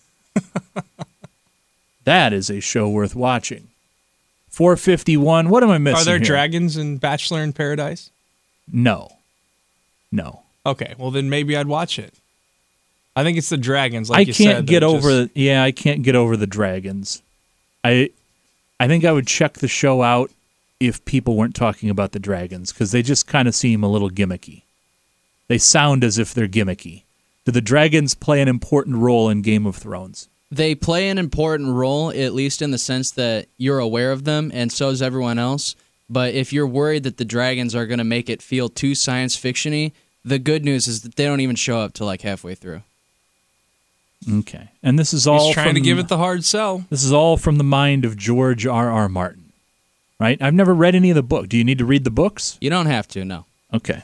That is a show worth watching. four fifty-one. What am I missing? Are there here? dragons in Bachelor in Paradise? No. No. Okay, well then maybe I'd watch it. I think it's the dragons. Like I you can't said, get just... over. Yeah, I can't get over the dragons. I, I think I would check the show out if people weren't talking about the dragons because they just kind of seem a little gimmicky. They sound as if they're gimmicky. Do the dragons play an important role in Game of Thrones? They play an important role, at least in the sense that you're aware of them, and so is everyone else. But if you're worried that the dragons are going to make it feel too science fiction-y, the good news is that they don't even show up till like halfway through. Okay. And this is all He's trying from, to give it the hard sell. This is all from the mind of George R. R. Martin, right? I've never read any of the book. Do you need to read the books? You don't have to, no. Okay.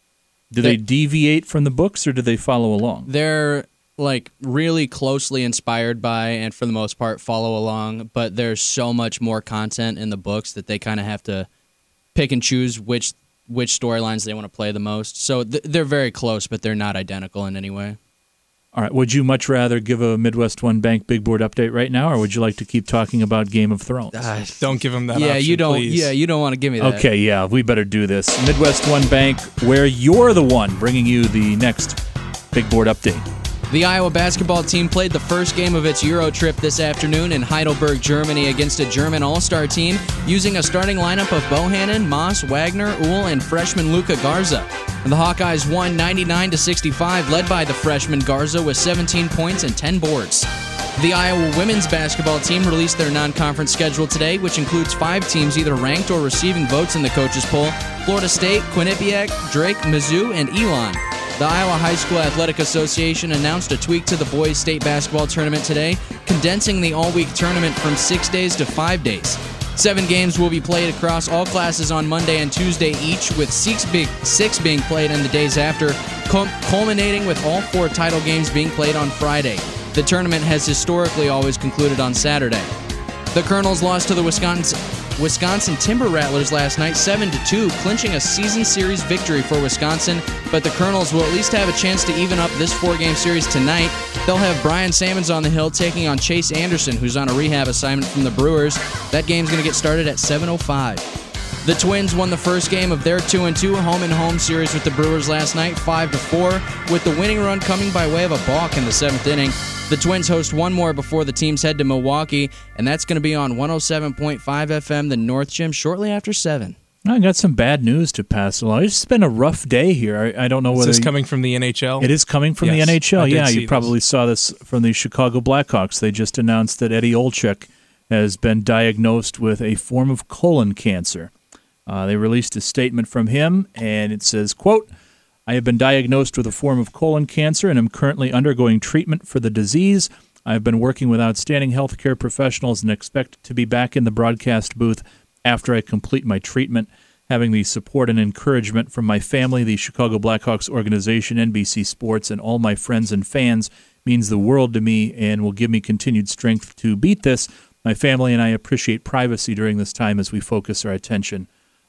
Do They- they deviate from the books, or do they follow along? They're like really closely inspired by, and for the most part follow along, but there's so much more content in the books that they kind of have to pick and choose which which storylines they want to play the most. So th- they're very close, but they're not identical in any way. All right. Would you much rather give a Midwest One Bank big board update right now, or would you like to keep talking about Game of Thrones? Uh, Don't give him that yeah, option, you don't. please. Yeah, you don't want to give me that. Okay, yeah, we better do this. Midwest One Bank, where you're the one bringing you the next big board update. The Iowa basketball team played the first game of its Euro trip this afternoon in Heidelberg, Germany against a German all-star team using a starting lineup of Bohannon, Moss, Wagner, Uhl, and freshman Luka Garza. And the Hawkeyes won ninety-nine to sixty-five, led by the freshman Garza with seventeen points and ten boards. The Iowa women's basketball team released their non-conference schedule today, which includes five teams either ranked or receiving votes in the coaches' poll: Florida State, Quinnipiac, Drake, Mizzou, and Elon. The Iowa High School Athletic Association announced a tweak to the boys' state basketball tournament today, condensing the all-week tournament from six days to five days. Seven games will be played across all classes on Monday and Tuesday each, with six, big, six being played in the days after, culminating with all four title games being played on Friday. The tournament has historically always concluded on Saturday. The Colonels lost to the Wisconsin Wisconsin Timber Rattlers last night seven to two, clinching a season series victory for Wisconsin, but the Colonels will at least have a chance to even up this four-game series tonight. They'll have Brian Sammons on the hill taking on Chase Anderson, who's on a rehab assignment from the Brewers. That game's going to get started at seven oh five. The Twins won the first game of their two and two home-and-home series with the Brewers last night, five to four, with the winning run coming by way of a balk in the seventh inning. The Twins host one more before the teams head to Milwaukee, and that's going to be on one oh seven point five F M, the North Gym, shortly after seven. I got some bad news to pass along. It's been a rough day here. I, I don't know whether... Is this coming from the N H L? It is coming from yes, the N H L, I did yeah. see You probably this. saw this from the Chicago Blackhawks. They just announced that Eddie Olczyk has been diagnosed with a form of colon cancer. Uh, they released a statement from him, and it says, quote, "I have been diagnosed with a form of colon cancer and am currently undergoing treatment for the disease. I have been working with outstanding healthcare professionals and expect to be back in the broadcast booth after I complete my treatment. Having the support and encouragement from my family, the Chicago Blackhawks organization, N B C Sports, and all my friends and fans means the world to me and will give me continued strength to beat this. My family and I appreciate privacy during this time as we focus our attention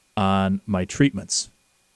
on my treatments."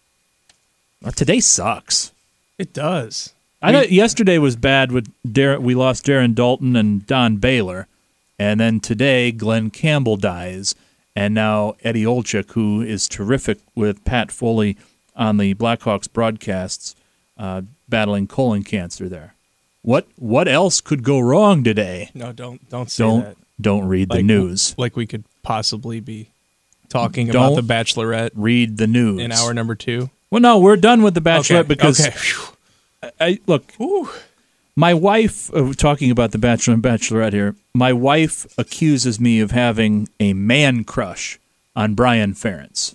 Well, today sucks. It does. I thought yesterday was bad with Dar- we lost Darren Dalton and Don Baylor, and then today Glenn Campbell dies, and now Eddie Olczyk, who is terrific with Pat Foley on the Blackhawks broadcasts, uh, battling colon cancer there. What what else could go wrong today? No, don't don't say don't, that. Don't read like, the news. Like we could possibly be talking Don't about The Bachelorette. Read the news in hour number two. Well, no, we're done with The Bachelorette okay. because okay. I, I look. Ooh. My wife, uh, talking about the Bachelor and Bachelorette here, my wife accuses me of having a man crush on Brian Ferentz.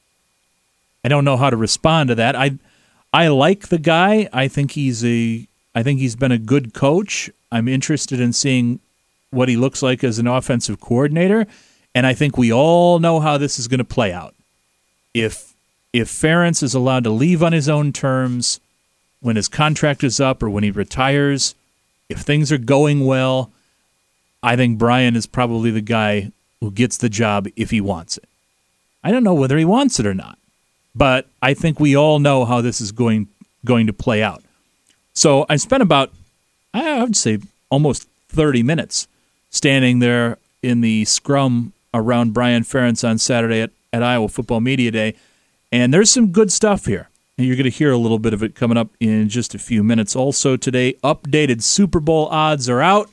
I don't know how to respond to that. I I like the guy. I think he's a I think he's been a good coach. I'm interested in seeing what he looks like as an offensive coordinator, and I think we all know how this is going to play out. If if Ferentz is allowed to leave on his own terms when his contract is up or when he retires, if things are going well, I think Brian is probably the guy who gets the job if he wants it. I don't know whether he wants it or not, but I think we all know how this is going going to play out. So I spent about, I would say, almost thirty minutes standing there in the scrum around Brian Ferentz on Saturday at, at Iowa Football Media Day, and there's some good stuff here. And you're going to hear a little bit of it coming up in just a few minutes. Also today, updated Super Bowl odds are out.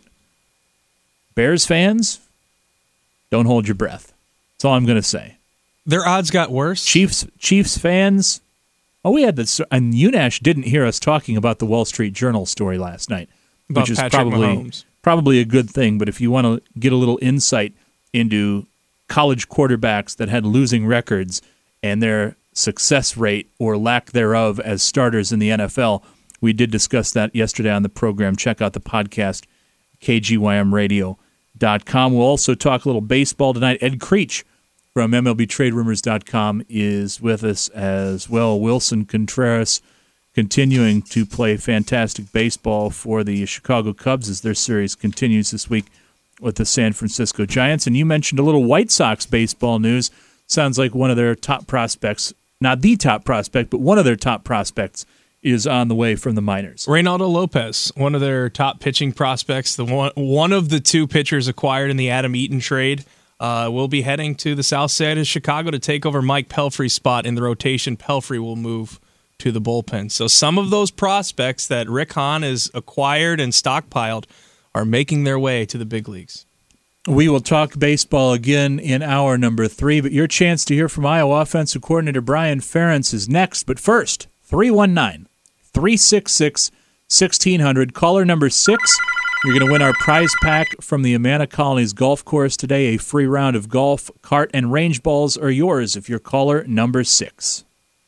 Bears fans, don't hold your breath. That's all I'm going to say. Their odds got worse? Chiefs Chiefs fans, oh, we had this, and UNAsh didn't hear us talking about the Wall Street Journal story last night, About which is Patrick probably Mahomes. probably a good thing. But if you want to get a little insight into college quarterbacks that had losing records and their success rate or lack thereof as starters in the N F L, we did discuss that yesterday on the program. Check out the podcast, K G Y M radio dot com. We'll also talk a little baseball tonight. Ed Creech from M L B Trade Rumors dot com is with us as well. Wilson Contreras continuing to play fantastic baseball for the Chicago Cubs as their series continues this week with the San Francisco Giants. And you mentioned a little White Sox baseball news. Sounds like one of their top prospects, not the top prospect, but one of their top prospects is on the way from the minors. Reynaldo Lopez, one of their top pitching prospects, the one one of the two pitchers acquired in the Adam Eaton trade, uh, will be heading to the south side of Chicago to take over Mike Pelfrey's spot in the rotation. Pelfrey will move to the bullpen. So some of those prospects that Rick Hahn has acquired and stockpiled are making their way to the big leagues. We will talk baseball again in hour number three, but your chance to hear from Iowa offensive coordinator Brian Ferentz is next. But first, three one nine, three six six, one six zero zero. Caller number six, you're going to win our prize pack from the Amana Colonies Golf Course today. A free round of golf, cart, and range balls are yours if you're caller number six.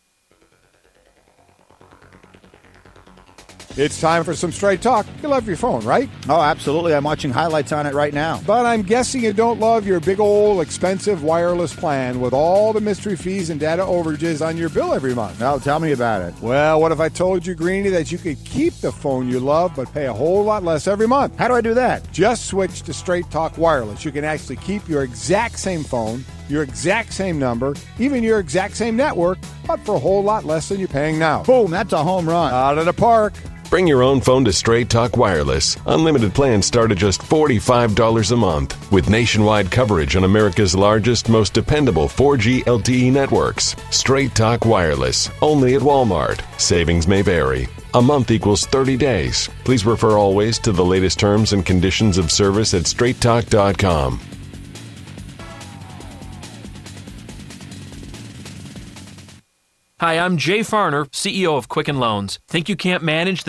It's time for some straight talk. You love your phone, right? Oh, absolutely. I'm watching highlights on it right now. But I'm guessing you don't love your big old expensive wireless plan with all the mystery fees and data overages on your bill every month. No, tell me about it. Well, what if I told you, Greenie, that you could keep the phone you love but pay a whole lot less every month? How do I do that? Just switch to Straight Talk Wireless. You can actually keep your exact same phone, your exact same number, even your exact same network, but for a whole lot less than you're paying now. Boom, that's a home run. Out of the park. Bring your own phone to Straight Talk Wireless. Unlimited plans start at just forty-five dollars a month with nationwide coverage on America's largest, most dependable four G L T E networks. Straight Talk Wireless, only at Walmart. Savings may vary. A month equals thirty days. Please refer always to the latest terms and conditions of service at straight talk dot com. Hi, I'm Jay Farner, C E O of Quicken Loans. Think you can't manage the